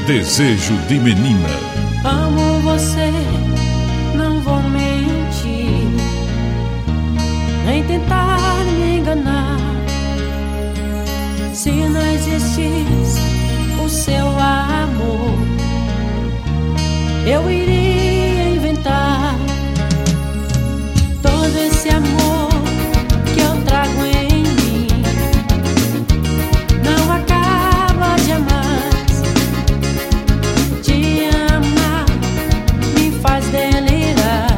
Desejo de menina. Amo você, não vou mentir, nem tentar me enganar. Se não existisse o seu amor, eu iria inventar todo esse amor que eu trago em mim. Não acaba jamais. Te amar me faz delirar.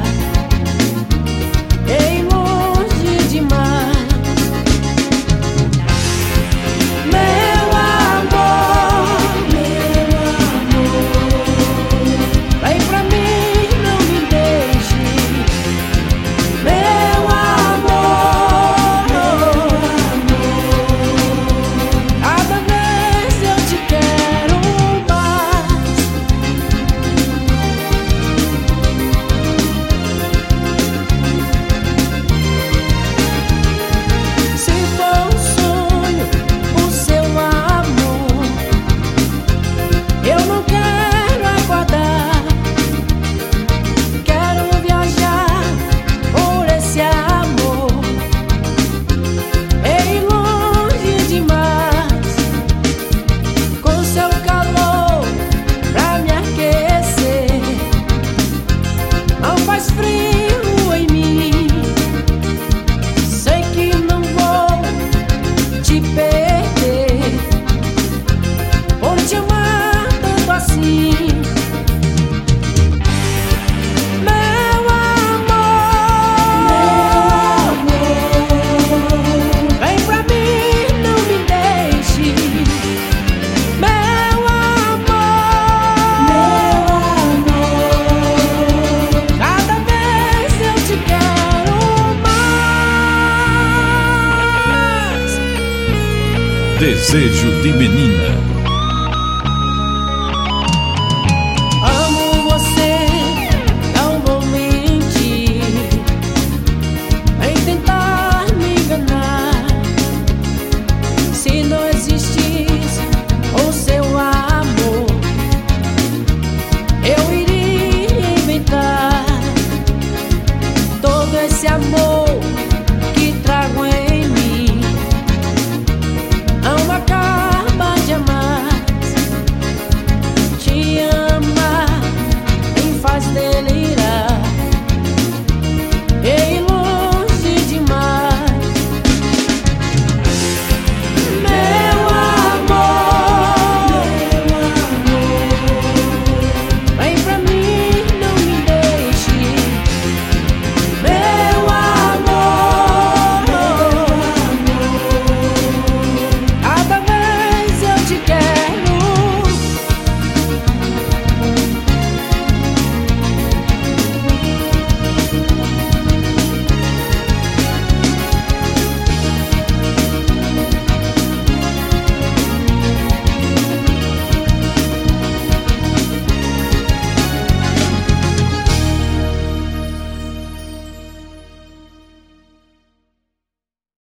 Ei, longe demais. Meu amor, vem pra mim, não me deixe. Meu amor, cada vez eu te quero mais. Se for um sonho o seu amor, eu não quero aguardar. Quero viajar por esse amor. Ei, longe demais, com seu calor pra me aquecer. Não faz frio em mim. Sei que não vou te perder por te amar tanto assim. Meu amor, vem pra mim, não me deixe. Meu amor, cada vez eu te quero mais. Desejo de menina.